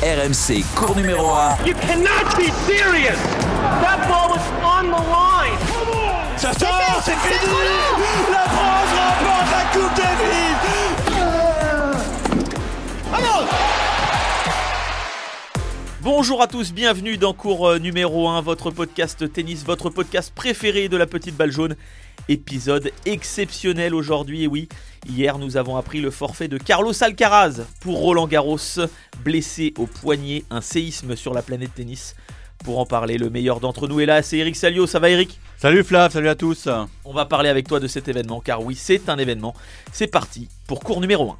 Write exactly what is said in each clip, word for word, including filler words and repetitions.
R M C, cours numéro un. You cannot be serious. That ball was on the line. Ça sort, c'est fini. La France remporte la Coupe Davis. Allons. Bonjour à tous, bienvenue dans cours numéro un, votre podcast tennis, votre podcast préféré de la petite balle jaune. Épisode exceptionnel aujourd'hui, et oui, hier nous avons appris le forfait de Carlos Alcaraz pour Roland Garros, blessé au poignet, un séisme sur la planète tennis. Pour en parler, le meilleur d'entre nous est là, c'est Eric Salio. Ça va Eric ? Salut Flav, salut à tous. On va parler avec toi de cet événement, car oui, c'est un événement. C'est parti pour cours numéro un.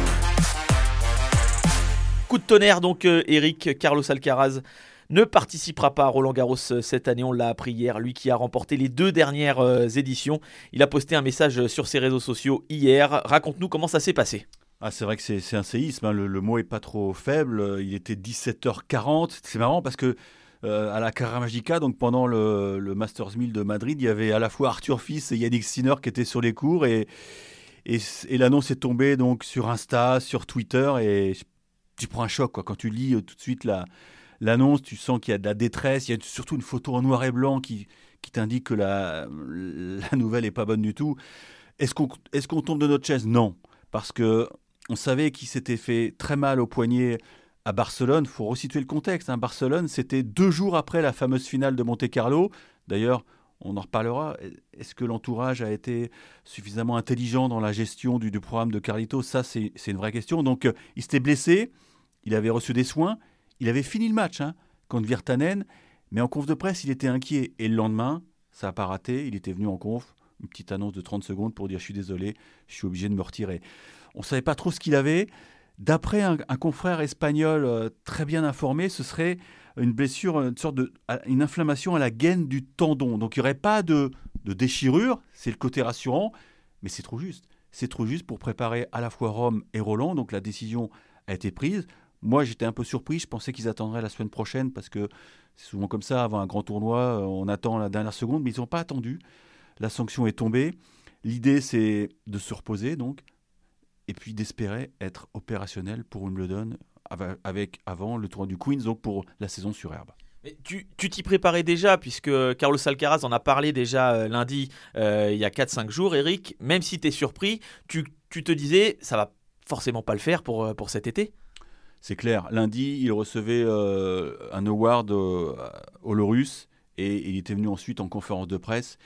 Coup de tonnerre donc euh, Eric, Carlos Alcaraz ne participera pas à Roland Garros cette année, on l'a appris hier, lui qui a remporté les deux dernières euh, éditions. Il a posté un message sur ses réseaux sociaux hier, raconte-nous comment ça s'est passé. Ah, c'est vrai que c'est, c'est un séisme, hein. le, le mot est pas trop faible, il était dix-sept heures quarante, c'est marrant parce que euh, à la Carrera Magica, donc pendant le, le Masters mille de Madrid, il y avait à la fois Arthur Fils et Yannick Sinner qui étaient sur les cours et, et, et l'annonce est tombée donc sur Insta, sur Twitter et tu prends un choc quoi. Quand tu lis euh, tout de suite la, l'annonce, tu sens qu'il y a de la détresse, il y a surtout une photo en noir et blanc qui, qui t'indique que la, la nouvelle n'est pas bonne du tout. Est-ce qu'on, est-ce qu'on tombe de notre chaise ? Non, parce qu'on savait qu'il s'était fait très mal au poignet à Barcelone. Il faut resituer le contexte, hein. Barcelone, c'était deux jours après la fameuse finale de Monte-Carlo. D'ailleurs, on en reparlera. Est-ce que l'entourage a été suffisamment intelligent dans la gestion du, du programme de Carlitos ? Ça, c'est, c'est une vraie question. Donc, euh, il s'était blessé, il avait reçu des soins, il avait fini le match hein, contre Virtanen, mais en conf de presse, il était inquiet. Et le lendemain, ça n'a pas raté, il était venu en conf, une petite annonce de trente secondes pour dire « je suis désolé, je suis obligé de me retirer ». On ne savait pas trop ce qu'il avait. D'après un, un confrère espagnol euh, très bien informé, ce serait une blessure, une sorte de, une inflammation à la gaine du tendon. Donc il n'y aurait pas de, de déchirure, c'est le côté rassurant, mais c'est trop juste. C'est trop juste pour préparer à la fois Rome et Roland, donc la décision a été prise. Moi j'étais un peu surpris, je pensais qu'ils attendraient la semaine prochaine, parce que c'est souvent comme ça, avant un grand tournoi, on attend la dernière seconde, mais ils n'ont pas attendu. La sanction est tombée. L'idée c'est de se reposer donc, et puis d'espérer être opérationnel pour Wimbledon avec avant le tournoi du Queens, donc pour la saison sur herbe. Mais tu, tu t'y préparais déjà, puisque Carlos Alcaraz en a parlé déjà euh, lundi, euh, il y a quatre cinq jours, Eric. Même si tu es surpris, tu, tu te disais, ça va forcément pas le faire pour, pour cet été ? C'est clair. Lundi, il recevait euh, un award euh, au Lorus et il était venu ensuite en conférence de presse.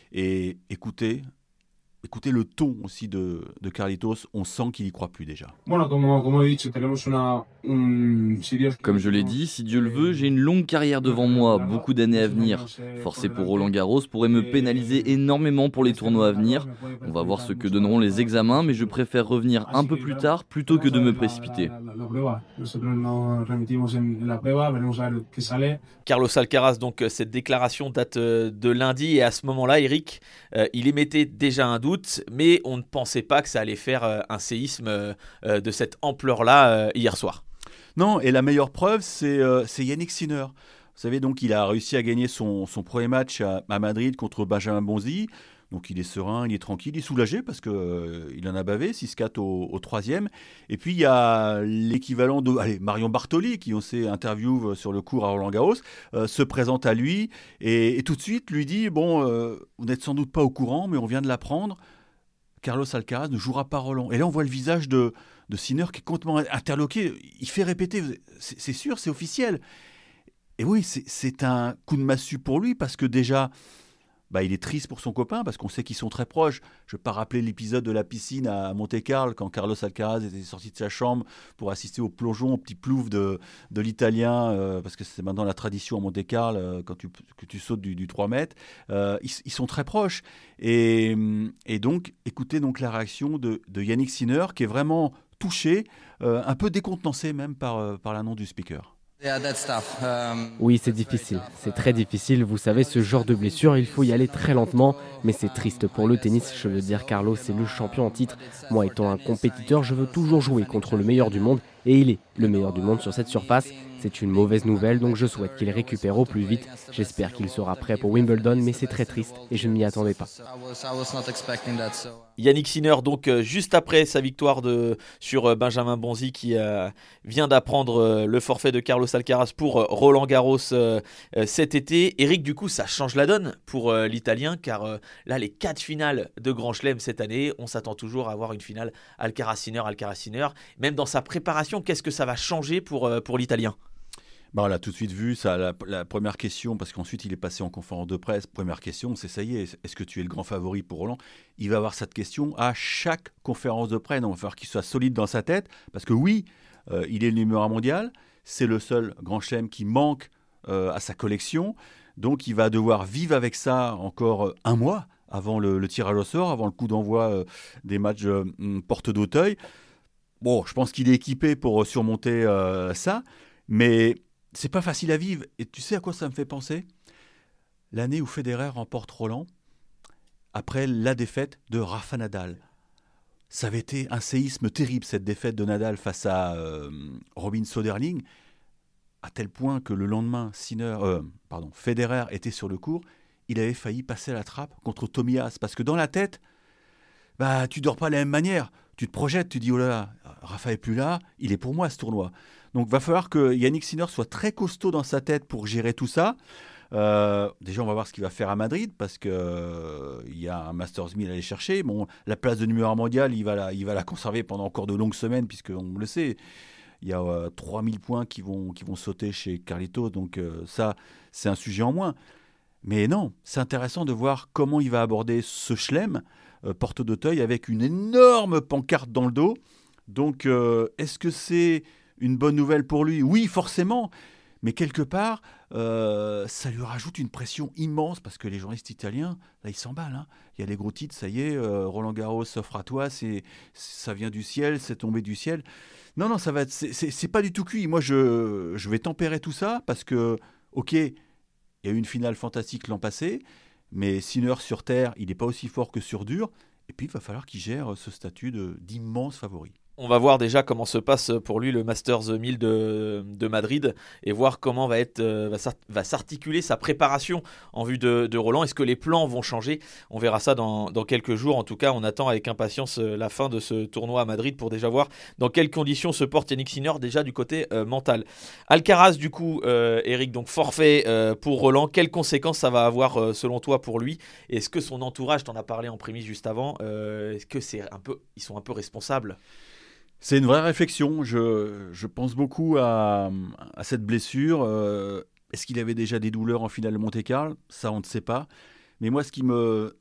Et écoutez... Écoutez le ton aussi de, de Carlitos, on sent qu'il y croit plus déjà. Comme je l'ai dit, si Dieu le veut, j'ai une longue carrière devant moi, beaucoup d'années à venir. Forcer pour Roland Garros pourrait me pénaliser énormément pour les tournois à venir. On va voir ce que donneront les examens, mais je préfère revenir un peu plus tard plutôt que de me précipiter. Carlos Alcaraz, donc cette déclaration date de lundi et à ce moment-là, Eric, euh, il émettait déjà un doute. Mais on ne pensait pas que ça allait faire un séisme de cette ampleur-là hier soir. Non, et la meilleure preuve, c'est, euh, c'est Yannick Sinner. Vous savez, donc, il a réussi à gagner son, son premier match à, à Madrid contre Benjamin Bonzi. Donc, il est serein, il est tranquille, il est soulagé parce qu'il euh, en a bavé, six quatre au, au troisième. Et puis, il y a l'équivalent de allez, Marion Bartoli, qui, on sait, interview sur le cours à Roland-Garros, euh, se présente à lui et, et tout de suite lui dit « Bon, euh, vous n'êtes sans doute pas au courant, mais on vient de l'apprendre. Carlos Alcaraz ne jouera pas Roland. » Et là, on voit le visage de, de Sinner qui est complètement interloqué. Il fait répéter « C'est, c'est sûr, c'est officiel. » Et oui, c'est, c'est un coup de massue pour lui parce que déjà... Bah, il est triste pour son copain parce qu'on sait qu'ils sont très proches. Je ne vais pas rappeler l'épisode de la piscine à Monte-Carlo quand Carlos Alcaraz était sorti de sa chambre pour assister au plongeon, au petit plouf de, de l'Italien, euh, parce que c'est maintenant la tradition à Monte-Carlo euh, quand tu, que tu sautes du, du trois mètres. Euh, ils, ils sont très proches. Et, et donc, écoutez donc la réaction de, de Yannick Sinner qui est vraiment touché, euh, un peu décontenancé même par, euh, par l'annonce du speaker. Oui, c'est difficile, c'est très difficile. Vous savez, ce genre de blessure, il faut y aller très lentement. Mais c'est triste pour le tennis, je veux dire, Carlos est le champion en titre. Moi, étant un compétiteur, je veux toujours jouer contre le meilleur du monde. et il est le meilleur du monde sur cette surface. C'est une mauvaise nouvelle, donc je souhaite qu'il récupère au plus vite. J'espère qu'il sera prêt pour Wimbledon, mais c'est très triste et je ne m'y attendais pas. Yannick Sinner, donc euh, juste après sa victoire de, sur euh, Benjamin Bonzi, qui euh, vient d'apprendre euh, le forfait de Carlos Alcaraz pour euh, Roland Garros euh, euh, cet été. Eric, du coup, ça change la donne pour euh, l'Italien, car euh, là, les quatre finales de Grand Chelem cette année, on s'attend toujours à avoir une finale Alcaraz-Sinner, Alcaraz-Sinner. Même dans sa préparation, qu'est-ce que ça va changer pour, euh, pour l'Italien ? Bah, on l'a tout de suite vu, ça, la, la première question, parce qu'ensuite il est passé en conférence de presse, première question, c'est ça y est, est-ce que tu es le grand favori pour Roland ? Il va avoir cette question à chaque conférence de presse, donc il va falloir qu'il soit solide dans sa tête, parce que oui, euh, il est le numéro un mondial, c'est le seul grand chelem qui manque euh, à sa collection, donc il va devoir vivre avec ça encore euh, un mois avant le, le tirage au sort, avant le coup d'envoi euh, des matchs euh, porte d'Auteuil. Bon, je pense qu'il est équipé pour surmonter euh, ça, mais c'est pas facile à vivre. Et tu sais à quoi ça me fait penser ? L'année où Federer remporte Roland, après la défaite de Rafa Nadal. Ça avait été un séisme terrible, cette défaite de Nadal face à euh, Robin Söderling, à tel point que le lendemain, Sinner, euh, pardon, Federer était sur le court, il avait failli passer à la trappe contre Tommy Haas. Parce que dans la tête, bah, tu dors pas de la même manière. Tu te projettes, tu dis, oh là là, Rafa est plus là, il est pour moi ce tournoi. Donc il va falloir que Yannick Sinner soit très costaud dans sa tête pour gérer tout ça. Euh, déjà, on va voir ce qu'il va faire à Madrid, parce qu'il euh, y a un Masters mille à aller chercher. Bon, la place de numéro un mondial, il va la, il va la conserver pendant encore de longues semaines, puisqu'on le sait, il y a euh, trois mille points qui vont, qui vont sauter chez Carlito. Donc euh, ça, c'est un sujet en moins. Mais non, c'est intéressant de voir comment il va aborder ce chelem, euh, porte d'Auteuil, avec une énorme pancarte dans le dos. Donc, euh, est-ce que c'est une bonne nouvelle pour lui ? Oui, forcément. Mais quelque part, euh, ça lui rajoute une pression immense, parce que les journalistes italiens, là, ils s'emballent. Hein. Il y a les gros titres, ça y est, euh, Roland Garros s'offre à toi, c'est, ça vient du ciel, c'est tombé du ciel. Non, non, ça va être, c'est, c'est, c'est pas du tout cuit. Moi, je, je vais tempérer tout ça, parce que, ok, il y a eu une finale fantastique l'an passé, mais Sinner sur terre, il n'est pas aussi fort que sur dur. Et puis, il va falloir qu'il gère ce statut de, d'immense favori. On va voir déjà comment se passe pour lui le Masters mille de, de Madrid, et voir comment va, être, va, va s'articuler sa préparation en vue de, de Roland. Est-ce que les plans vont changer ? On verra ça dans, dans quelques jours. En tout cas, on attend avec impatience la fin de ce tournoi à Madrid pour déjà voir dans quelles conditions se porte Yannick Sinner, déjà du côté euh, mental. Alcaraz, du coup, euh, Eric, donc forfait euh, pour Roland. Quelles conséquences ça va avoir euh, selon toi pour lui ? Est-ce que son entourage, t'en as parlé en prémisse juste avant, euh, est-ce que c'est un peu, ils sont un peu responsables ? C'est une vraie réflexion. Je, je pense beaucoup à, à cette blessure. Euh, est-ce qu'il avait déjà des douleurs en finale de Monte-Carlo ? Ça, on ne sait pas. Mais moi, ce qui me,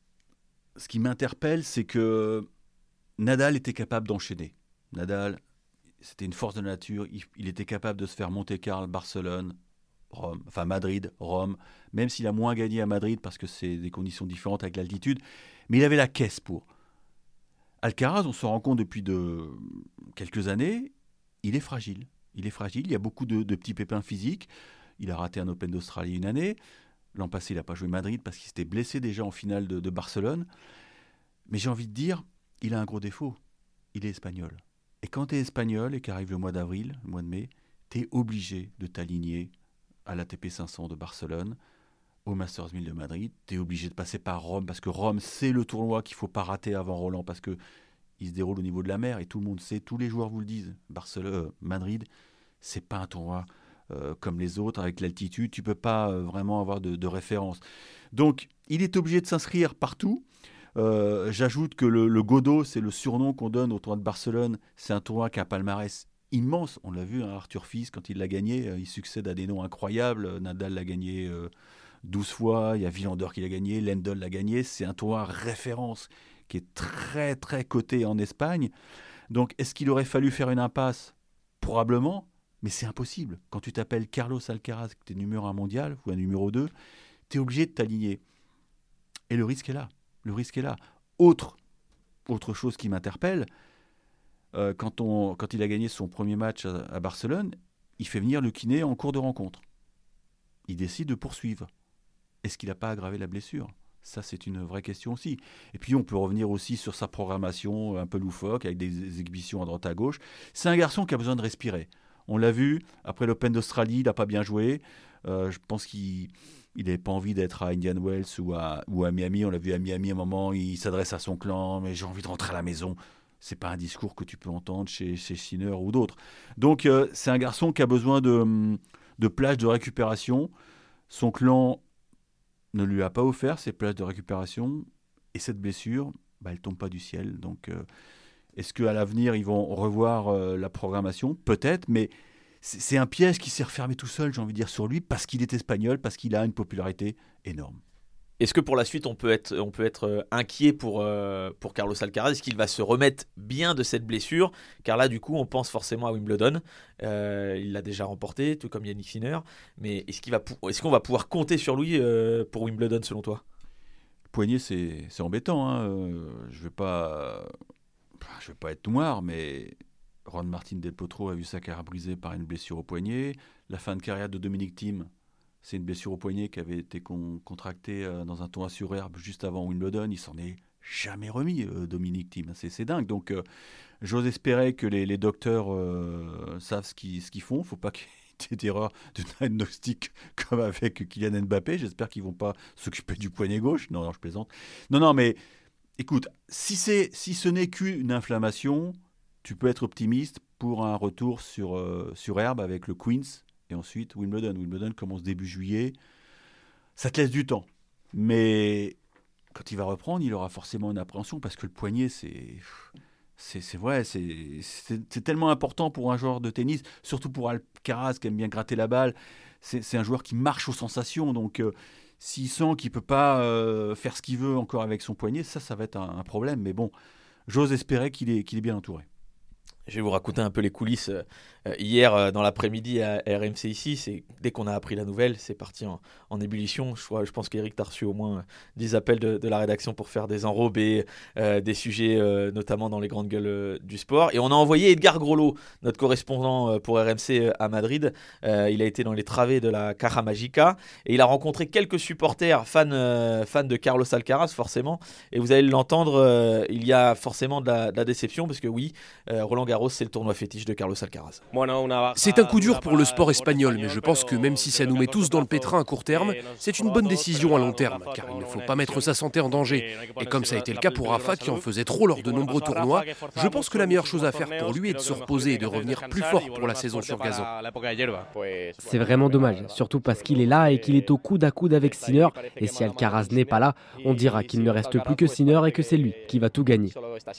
ce qui m'interpelle, c'est que Nadal était capable d'enchaîner. Nadal, c'était une force de nature. Il, il était capable de se faire Monte-Carlo, Barcelone, Rome, enfin Madrid, Rome. Même s'il a moins gagné à Madrid parce que c'est des conditions différentes avec l'altitude. Mais il avait la caisse pour. Alcaraz, on se rend compte depuis de quelques années, il est fragile. Il est fragile, il y a beaucoup de, de petits pépins physiques. Il a raté un Open d'Australie une année. L'an passé, il n'a pas joué Madrid parce qu'il s'était blessé déjà en finale de, de Barcelone. Mais j'ai envie de dire, il a un gros défaut. Il est espagnol. Et quand tu es espagnol et qu'arrive le mois d'avril, le mois de mai, tu es obligé de t'aligner à l'A T P cinq cents de Barcelone, au Masters mille de Madrid, tu es obligé de passer par Rome, parce que Rome, c'est le tournoi qu'il ne faut pas rater avant Roland, parce qu'il se déroule au niveau de la mer, et tout le monde sait, tous les joueurs vous le disent, Barcelone, euh, Madrid, c'est pas un tournoi euh, comme les autres, avec l'altitude, tu ne peux pas euh, vraiment avoir de, de référence. Donc, il est obligé de s'inscrire partout. Euh, j'ajoute que le, le Godot, c'est le surnom qu'on donne au tournoi de Barcelone, c'est un tournoi qui a un palmarès immense, on l'a vu, hein, Arthur Fils, quand il l'a gagné, euh, il succède à des noms incroyables, Nadal l'a gagné... Euh, douze fois, il y a Villander qui l'a gagné, Lendl l'a gagné, c'est un tournoi référence qui est très très coté en Espagne. Donc est-ce qu'il aurait fallu faire une impasse ? Probablement, mais c'est impossible. Quand tu t'appelles Carlos Alcaraz, que tu es numéro un mondial ou un numéro deux, tu es obligé de t'aligner. Et le risque est là, le risque est là. Autre, autre chose qui m'interpelle, euh, quand, on, quand il a gagné son premier match à, à Barcelone, il fait venir le kiné en cours de rencontre. Il décide de poursuivre. Est-ce qu'il n'a pas aggravé la blessure ? Ça, c'est une vraie question aussi. Et puis, on peut revenir aussi sur sa programmation un peu loufoque, avec des exhibitions à droite à gauche. C'est un garçon qui a besoin de respirer. On l'a vu, après l'Open d'Australie, il n'a pas bien joué. Euh, je pense qu'il n'avait pas envie d'être à Indian Wells ou à, ou à Miami. On l'a vu à Miami à un moment, il s'adresse à son clan, mais j'ai envie de rentrer à la maison. Ce n'est pas un discours que tu peux entendre chez, chez Sinner ou d'autres. Donc, euh, c'est un garçon qui a besoin de, de plages de récupération. Son clan ne lui a pas offert ces plages de récupération. Et cette blessure, bah, elle ne tombe pas du ciel. Donc, euh, est-ce qu'à l'avenir, ils vont revoir euh, la programmation ? Peut-être, mais c'est, c'est un piège qui s'est refermé tout seul, j'ai envie de dire, sur lui, parce qu'il est espagnol, parce qu'il a une popularité énorme. Est-ce que pour la suite, on peut être, on peut être inquiet pour, euh, pour Carlos Alcaraz ? Est-ce qu'il va se remettre bien de cette blessure ? Car là, du coup, on pense forcément à Wimbledon. Euh, il l'a déjà remporté, tout comme Yannick Sinner. Mais est-ce, qu'il va pou- est-ce qu'on va pouvoir compter sur lui euh, pour Wimbledon, selon toi ? Le poignet, c'est, c'est embêtant. Hein. Euh, je ne vais pas, je vais pas être noir, mais Juan Martín del Potro a vu sa carrière brisée par une blessure au poignet. La fin de carrière de Dominic Thiem, c'est une blessure au poignet qui avait été con- contractée euh, dans un tournoi sur herbe juste avant Wimbledon. Il s'en est jamais remis, euh, Dominic Thiem. C'est, c'est dingue. Donc, euh, j'ose espérer que les, les docteurs euh, savent ce qu'ils, ce qu'ils font. Il ne faut pas qu'il y ait d'erreur de diagnostic comme avec Kylian Mbappé. J'espère qu'ils ne vont pas s'occuper du poignet gauche. Non, non, je plaisante. Non, non, mais écoute, si, c'est, si ce n'est qu'une inflammation, tu peux être optimiste pour un retour sur, euh, sur herbe avec le Queens. Et ensuite, Wimbledon. Wimbledon commence début juillet. Ça te laisse du temps. Mais quand il va reprendre, il aura forcément une appréhension parce que le poignet, c'est, c'est, c'est vrai, c'est, c'est, c'est tellement important pour un joueur de tennis, surtout pour Alcaraz qui aime bien gratter la balle. C'est, c'est un joueur qui marche aux sensations. Donc, euh, s'il sent qu'il ne peut pas euh, faire ce qu'il veut encore avec son poignet, ça, ça va être un, un problème. Mais bon, j'ose espérer qu'il est, qu'il est bien entouré. Je vais vous raconter un peu les coulisses. Euh, hier, euh, dans l'après-midi à R M C ici, c'est, dès qu'on a appris la nouvelle, c'est parti en, en ébullition. Je, crois, je pense qu'Eric t'a reçu au moins dix appels de, de la rédaction pour faire des enrobés, euh, des sujets euh, notamment dans les grandes gueules euh, du sport. Et on a envoyé Edgar Grolot, notre correspondant euh, pour R M C euh, à Madrid. Euh, il a été dans les travées de la Caja Mágica et il a rencontré quelques supporters fans, euh, fans de Carlos Alcaraz, forcément. Et vous allez l'entendre, euh, il y a forcément de la, de la déception parce que oui, euh, Roland Garros, c'est le tournoi fétiche de Carlos Alcaraz. C'est un coup dur pour le sport espagnol, mais je pense que même si ça nous met tous dans le pétrin à court terme, c'est une bonne décision à long terme, car il ne faut pas mettre sa santé en danger. Et comme ça a été le cas pour Rafa, qui en faisait trop lors de nombreux tournois, je pense que la meilleure chose à faire pour lui est de se reposer et de revenir plus fort pour la saison sur gazon. C'est vraiment dommage, surtout parce qu'il est là et qu'il est au coude à coude avec Sinner. Et si Alcaraz n'est pas là, on dira qu'il ne reste plus que Sinner et que c'est lui qui va tout gagner.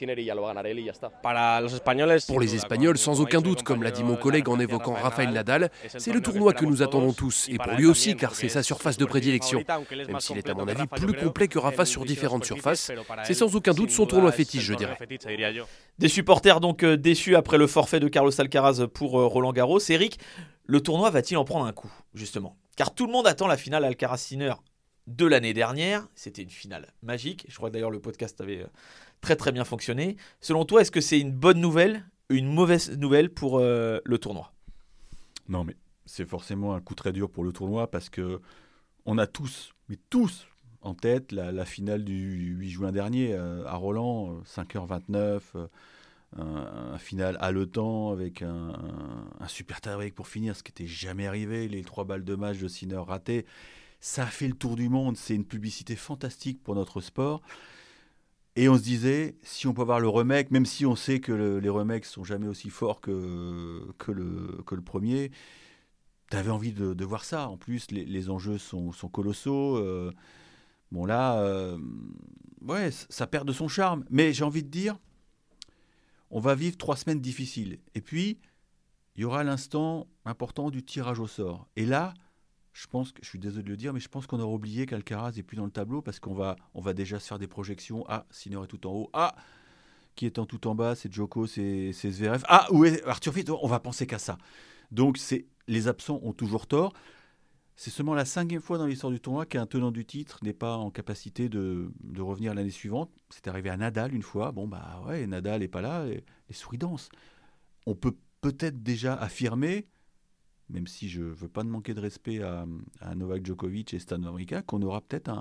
Pour les Espagnols, sans aucun doute, comme l'a dit mon collègue en évoquant Rafael Nadal, c'est le tournoi que nous attendons tous, et pour lui aussi, car c'est sa surface de prédilection. Même s'il est à mon avis plus complet que Rafa sur différentes surfaces, c'est sans aucun doute son tournoi fétiche, je dirais. Des supporters donc euh, déçus après le forfait de Carlos Alcaraz pour euh, Roland Garros. Eric, le tournoi va-t-il en prendre un coup, justement ? Car tout le monde attend la finale Alcaraz-Sinner de l'année dernière. C'était une finale magique. Je crois que d'ailleurs le podcast avait euh, très très bien fonctionné. Selon toi, est-ce que c'est une bonne nouvelle, une mauvaise nouvelle pour euh, le tournoi ? Non, mais c'est forcément un coup très dur pour le tournoi parce que on a tous, mais tous, en tête la, la finale du huit juin dernier euh, à Roland, cinq heures vingt-neuf, euh, un, un final haletant avec un, un, un super tie-break pour finir, ce qui n'était jamais arrivé, les trois balles de match de Sinner ratées. Ça a fait le tour du monde, c'est une publicité fantastique pour notre sport. Et on se disait, si on peut avoir le remake, même si on sait que le, les remakes sont jamais aussi forts que, que, le, que le premier, tu avais envie de, de voir ça. En plus, les, les enjeux sont, sont colossaux. Euh, bon là, euh, ouais, ça perd de son charme. Mais j'ai envie de dire, on va vivre trois semaines difficiles. Et puis, il y aura l'instant important du tirage au sort. Et là, je pense que, je suis désolé de le dire, mais je pense qu'on aura oublié qu'Alcaraz n'est plus dans le tableau parce qu'on va, on va déjà se faire des projections. Ah, Sinner est tout en haut. Ah, qui est en tout en bas, c'est Djoko, c'est, c'est Zverev. Ah, où est Arthur Fils ? On va penser qu'à ça. Donc, c'est, les absents ont toujours tort. C'est seulement la cinquième fois dans l'histoire du tournoi qu'un tenant du titre n'est pas en capacité de, de revenir l'année suivante. C'est arrivé à Nadal une fois. Bon, bah ouais, Nadal n'est pas là, et, les souris dansent. On peut peut-être déjà affirmer, même si je ne veux pas manquer de respect à, à Novak Djokovic et Stan Wawrinka, qu'on aura peut-être un,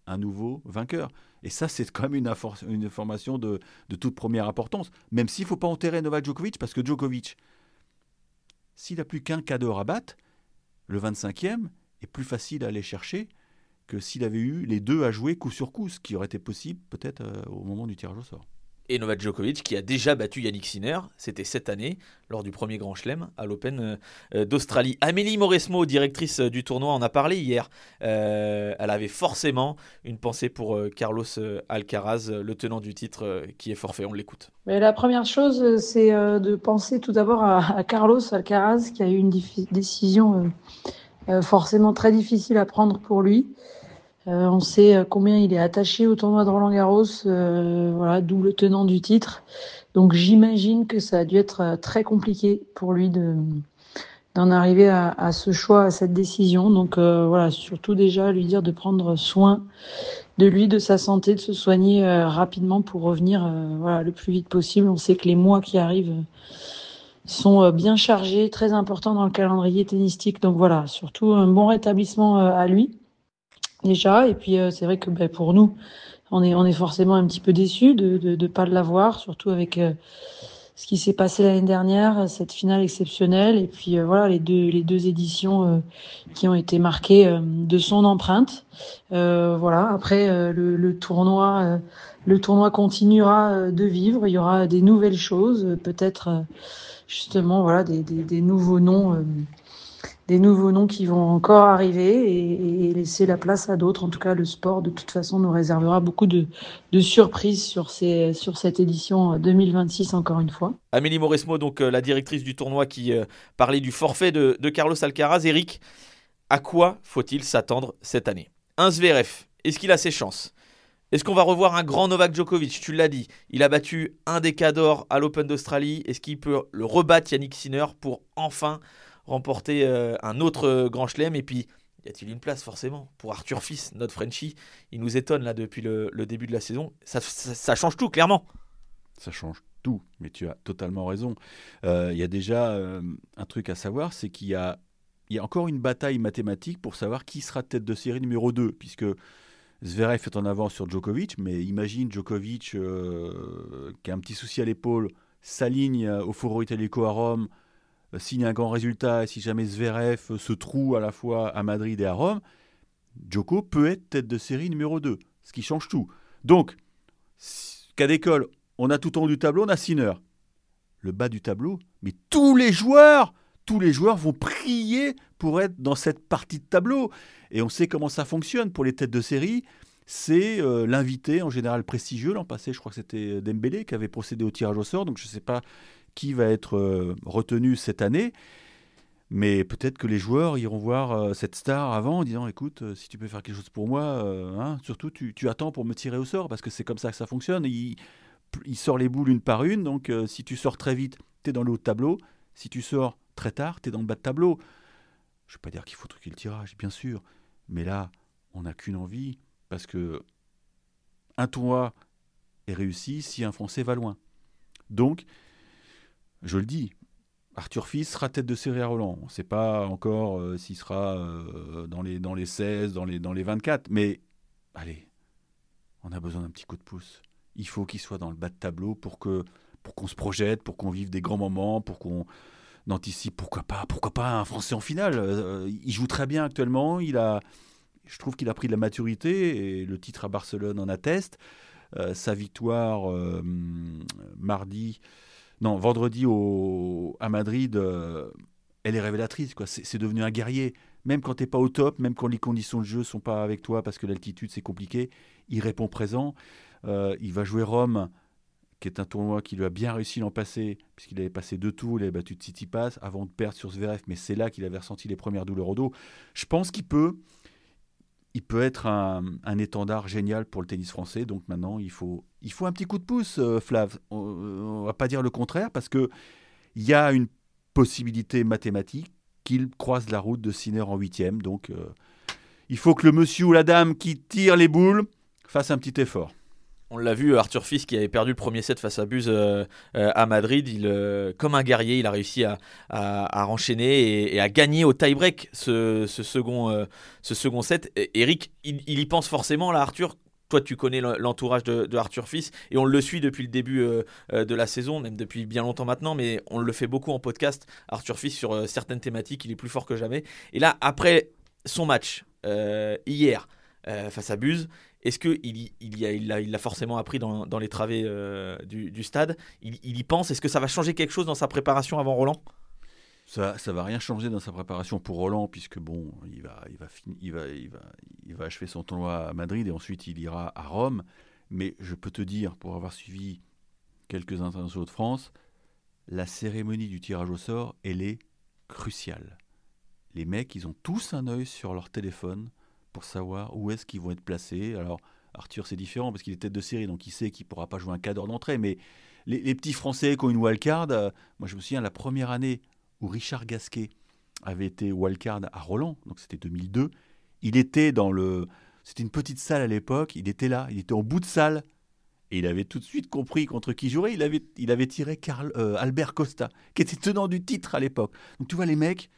un nouveau vainqueur. Et ça, c'est quand même une, infor- une information de, de toute première importance. Même s'il ne faut pas enterrer Novak Djokovic, parce que Djokovic, s'il n'a plus qu'un cadeau à battre, le vingt-cinquième est plus facile à aller chercher que s'il avait eu les deux à jouer coup sur coup, ce qui aurait été possible peut-être euh, au moment du tirage au sort. Et Novak Djokovic qui a déjà battu Yannick Sinner, c'était cette année, lors du premier Grand Chelem à l'Open euh, d'Australie. Amélie Mauresmo, directrice du tournoi, en a parlé hier. Euh, elle avait forcément une pensée pour euh, Carlos Alcaraz, le tenant du titre euh, qui est forfait. On l'écoute. Mais la première chose, c'est euh, de penser tout d'abord à, à Carlos Alcaraz, qui a eu une dif- décision euh, euh, forcément très difficile à prendre pour lui. Euh, on sait combien il est attaché au tournoi de Roland-Garros, euh, voilà, d'où le tenant du titre. Donc j'imagine que ça a dû être très compliqué pour lui de, d'en arriver à, à ce choix, à cette décision. Donc euh, voilà, surtout déjà lui dire de prendre soin de lui, de sa santé, de se soigner euh, rapidement pour revenir euh, voilà, le plus vite possible. On sait que les mois qui arrivent euh, sont euh, bien chargés, très importants dans le calendrier tennistique. Donc voilà, surtout un bon rétablissement euh, à lui. Déjà, et puis euh, c'est vrai que ben, pour nous, on est on est forcément un petit peu déçus de de, de pas l'avoir, surtout avec euh, ce qui s'est passé l'année dernière, cette finale exceptionnelle, et puis euh, voilà les deux les deux éditions euh, qui ont été marquées euh, de son empreinte. Euh, voilà. Après euh, le, le tournoi, euh, le tournoi continuera euh, de vivre. Il y aura des nouvelles choses, euh, peut-être euh, justement voilà des des, des nouveaux noms. Euh, des nouveaux noms qui vont encore arriver et, et laisser la place à d'autres. En tout cas, le sport, de toute façon, nous réservera beaucoup de, de surprises sur, ces, sur cette édition deux mille vingt-six, encore une fois. Amélie Mauresmo, donc euh, la directrice du tournoi qui euh, parlait du forfait de, de Carlos Alcaraz. Eric, à quoi faut-il s'attendre cette année ? Un Zverev, est-ce qu'il a ses chances ? Est-ce qu'on va revoir un grand Novak Djokovic ? Tu l'as dit, il a battu un des cadors à l'Open d'Australie. Est-ce qu'il peut le rebattre, Yannick Sinner, pour enfin remporter euh, un autre euh, Grand Chelem? Et puis, y a-t-il une place forcément pour Arthur Fils, notre Frenchie? Il nous étonne là depuis le, le début de la saison. Ça, ça, ça change tout, clairement. Ça change tout, mais tu as totalement raison. Il euh, y a déjà euh, un truc à savoir, c'est qu'il y a, y a encore une bataille mathématique pour savoir qui sera tête de série numéro deux, puisque Zverev est en avance sur Djokovic, mais imagine Djokovic euh, qui a un petit souci à l'épaule, s'aligne au Foro Italico à Rome, signe un grand résultat, et si jamais Zverev se trouve à la fois à Madrid et à Rome, Djoko peut être tête de série numéro deux, ce qui change tout. Donc, cas d'école, on a tout en haut du tableau, on a Sinner. Le bas du tableau, mais tous les joueurs, tous les joueurs vont prier pour être dans cette partie de tableau. Et on sait comment ça fonctionne pour les têtes de série. C'est euh, l'invité, en général prestigieux. L'an passé, je crois que c'était Dembélé qui avait procédé au tirage au sort, donc je ne sais pas qui va être euh, retenu cette année, mais peut-être que les joueurs iront voir euh, cette star avant en disant écoute, euh, si tu peux faire quelque chose pour moi, euh, hein, surtout tu, tu attends pour me tirer au sort, parce que c'est comme ça que ça fonctionne. Il, il sort les boules une par une, donc euh, si tu sors très vite, tu es dans le haut de tableau, si tu sors très tard, tu es dans le bas de tableau. Je ne vais pas dire qu'il faut truquer le tirage, bien sûr, mais là, on n'a qu'une envie, parce que un tournoi est réussi si un Français va loin. Donc, je le dis, Arthur Fils sera tête de série à Roland. On ne sait pas encore euh, s'il sera euh, dans, les, dans les seize, dans les, dans les vingt-quatre. Mais allez, on a besoin d'un petit coup de pouce. Il faut qu'il soit dans le bas de tableau pour, que, pour qu'on se projette, pour qu'on vive des grands moments, pour qu'on anticipe, pourquoi pas, pourquoi pas un Français en finale. Euh, il joue très bien actuellement. Il a, je trouve qu'il a pris de la maturité et le titre à Barcelone en atteste. Euh, sa victoire euh, mardi... Non, vendredi au, à Madrid, euh, elle est révélatrice, quoi. C'est, c'est devenu un guerrier. Même quand tu n'es pas au top, même quand les conditions de jeu ne sont pas avec toi parce que l'altitude c'est compliqué, il répond présent. Euh, il va jouer Rome, qui est un tournoi qui lui a bien réussi l'an passé, puisqu'il avait passé deux tours, il avait battu Tsitsipas avant de perdre sur Zverev, mais c'est là qu'il avait ressenti les premières douleurs au dos. Je pense qu'il peut, il peut être un, un étendard génial pour le tennis français. Donc maintenant, il faut, il faut un petit coup de pouce, euh, Flav. On ne va pas dire le contraire, parce qu'il y a une possibilité mathématique qu'il croise la route de Sinner en huitième. Donc, euh, il faut que le monsieur ou la dame qui tire les boules fasse un petit effort. On l'a vu, Arthur Fils qui avait perdu le premier set face à Buse euh, euh, à Madrid, il, euh, comme un guerrier, il a réussi à, à, à enchaîner et, et à gagner au tie-break ce, ce, second, euh, ce second set. Et Eric, il, il y pense forcément là, Arthur. Toi, tu connais l'entourage de, de Arthur Fils et on le suit depuis le début euh, de la saison, même depuis bien longtemps maintenant, mais on le fait beaucoup en podcast. Arthur Fils, sur euh, certaines thématiques, il est plus fort que jamais. Et là, après son match euh, hier euh, face à Buse, est-ce qu'il il, il, il, il l'a forcément appris dans, dans les travées euh, du, du stade, il, il y pense. Est-ce que ça va changer quelque chose dans sa préparation avant Roland ? Ça ne va rien changer dans sa préparation pour Roland, puisque bon, il va, il, va fin, il, va, il, va, il va achever son tournoi à Madrid et ensuite il ira à Rome. Mais je peux te dire, pour avoir suivi quelques internationaux de France, la cérémonie du tirage au sort, elle est cruciale. Les mecs, ils ont tous un œil sur leur téléphone pour savoir où est-ce qu'ils vont être placés. Alors, Arthur, c'est différent parce qu'il est tête de série, donc il sait qu'il ne pourra pas jouer un quart d'heure d'entrée. Mais les, les petits Français qui ont une wildcard, euh, moi je me souviens, la première année où Richard Gasquet avait été wildcard à Roland, donc c'était deux mille deux, il était dans le... C'était une petite salle à l'époque, il était là, il était en bout de salle, et il avait tout de suite compris contre qui jouer. Il avait, il avait tiré Carl, euh, Albert Costa, qui était tenant du titre à l'époque. Donc tu vois, les mecs,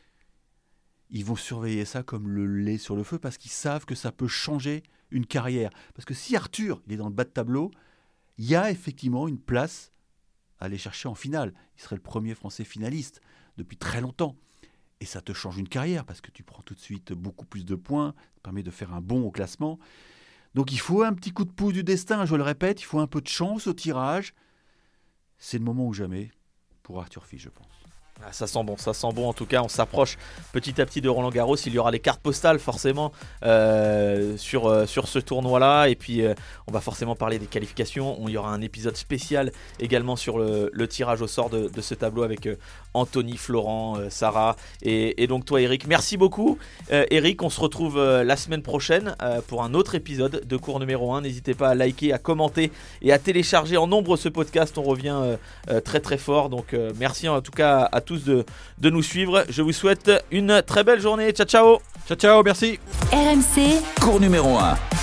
ils vont surveiller ça comme le lait sur le feu parce qu'ils savent que ça peut changer une carrière. Parce que si Arthur il est dans le bas de tableau, il y a effectivement une place à aller chercher en finale. Il serait le premier Français finaliste depuis très longtemps. Et ça te change une carrière parce que tu prends tout de suite beaucoup plus de points, ça permet de faire un bond au classement. Donc il faut un petit coup de pouce du destin, je le répète, il faut un peu de chance au tirage. C'est le moment ou jamais pour Arthur Fils, je pense. Ah, ça sent bon, ça sent bon en tout cas, on s'approche petit à petit de Roland Garros, il y aura les cartes postales forcément euh, sur, euh, sur ce tournoi là et puis euh, on va forcément parler des qualifications, il y aura un épisode spécial également sur le, le tirage au sort de, de ce tableau avec euh, Anthony, Florent, euh, Sarah et, et donc toi Eric, merci beaucoup euh, Eric, on se retrouve euh, la semaine prochaine euh, pour un autre épisode de cours numéro un, n'hésitez pas à liker, à commenter et à télécharger en nombre ce podcast, on revient euh, euh, très très fort, donc euh, merci en tout cas à tous De, de nous suivre. Je vous souhaite une très belle journée. Ciao, ciao. Ciao, ciao, merci. R M C, cours numéro un.